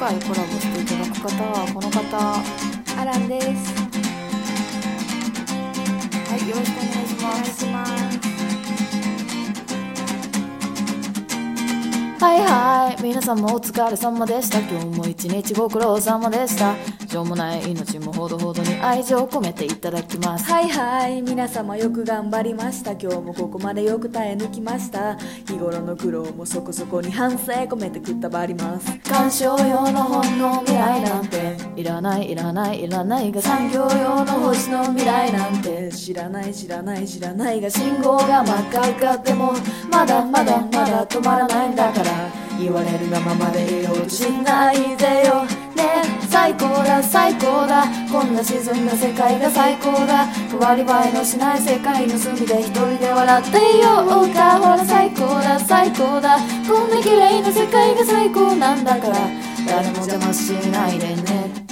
回コラボしていただく方はこの方、 アランです。 はい、よろしくお願いしお願います。 します。 はいはい、皆さんもお疲れ様でした。今日も一日ご苦労様でした。しょうもない命もほどほどに愛情を込めていただきます。 はいはい、皆様よく頑張りました。今日もここまでよく耐え抜きました。日頃の苦労もそこそこに反省込めてくったばります。 鑑賞用の本の未来なんていらないいらないいらないが、産業用の星の未来なんて知らない知らない知らないが、 信号が真っ赤っかでもまだまだまだ止まらないんだから、言われるがままでいようとしないでよね。最高だ最高だ、こんな沈んだ世界が最高だ。変わり映えのしない世界の隅で一人で笑っていようか。ほら最高だ最高だ、こんな綺麗な世界が最高なんだから、誰も邪魔しないでね。